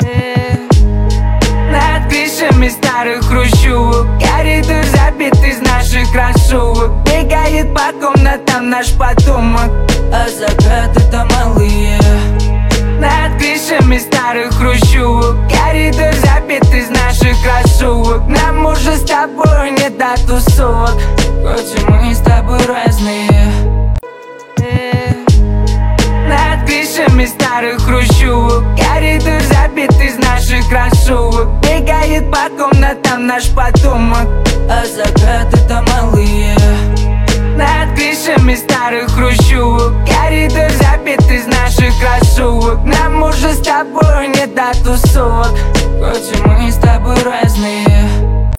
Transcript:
Над крышами старых хрущевок коридор забит из наших кроссовок. Бегает по комнатам наш потомок, а закаты-то малые. Над крышами старых хрущевок коридор забит из наших кроссовок. Нам уже с тобой не до тусовок, хоть и мы с тобой разные. Над крышами старых хрущевок коридор забит из наших кроссовок. Бегает по комнатам наш потомок, а закаты-то малые. Над крышами старых хрущевок коридор забит из наших кроссовок. Нам уже с тобой не до тусовок, хоть и мы